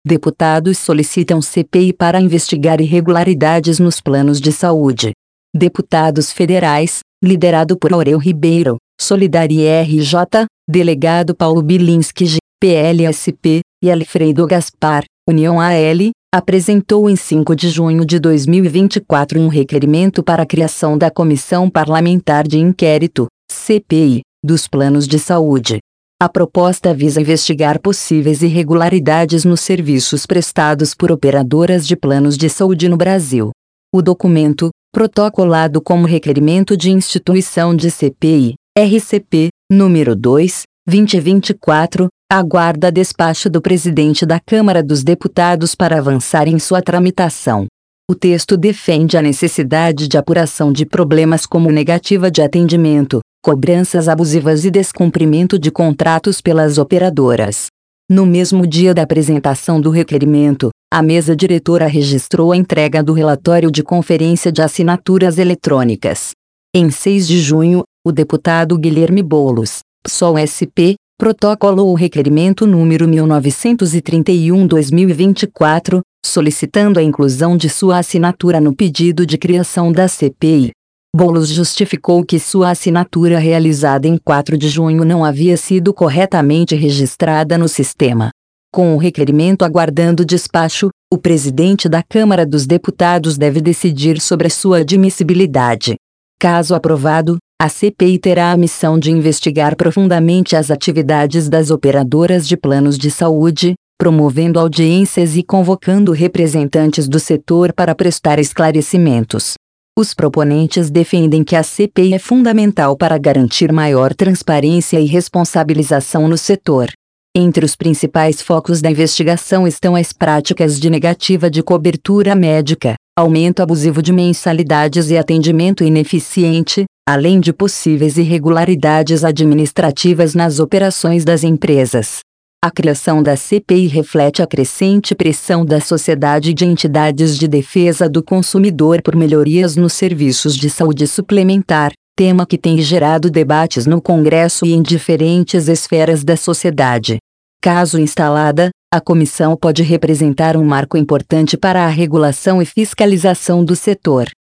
Deputados solicitam CPI para investigar irregularidades nos planos de saúde. Deputados federais, liderado por Aurel Ribeiro, Solidari RJ, delegado Paulo Bilinski, PLSP, e Alfredo Gaspar, União AL, apresentou em 5 de junho de 2024 um requerimento para a criação da Comissão Parlamentar de Inquérito, CPI, dos planos de saúde. A proposta visa investigar possíveis irregularidades nos serviços prestados por operadoras de planos de saúde no Brasil. O documento, protocolado como Requerimento de Instituição de CPI, RCP, número 2, 2024, aguarda despacho do presidente da Câmara dos Deputados para avançar em sua tramitação. O texto defende a necessidade de apuração de problemas como negativa de atendimento, cobranças abusivas e descumprimento de contratos pelas operadoras. No mesmo dia da apresentação do requerimento, a mesa diretora registrou a entrega do relatório de conferência de assinaturas eletrônicas. Em 6 de junho, o deputado Guilherme Boulos, PSOL-SP, protocolou o requerimento número 1931/2024, solicitando a inclusão de sua assinatura no pedido de criação da CPI. Boulos justificou que sua assinatura realizada em 4 de junho não havia sido corretamente registrada no sistema. Com o requerimento aguardando despacho, o presidente da Câmara dos Deputados deve decidir sobre a sua admissibilidade. Caso aprovado, a CPI terá a missão de investigar profundamente as atividades das operadoras de planos de saúde, promovendo audiências e convocando representantes do setor para prestar esclarecimentos. Os proponentes defendem que a CPI é fundamental para garantir maior transparência e responsabilização no setor. Entre os principais focos da investigação estão as práticas de negativa de cobertura médica, aumento abusivo de mensalidades e atendimento ineficiente, além de possíveis irregularidades administrativas nas operações das empresas. A criação da CPI reflete a crescente pressão da sociedade e de entidades de defesa do consumidor por melhorias nos serviços de saúde suplementar, tema que tem gerado debates no Congresso e em diferentes esferas da sociedade. Caso instalada, a comissão pode representar um marco importante para a regulação e fiscalização do setor.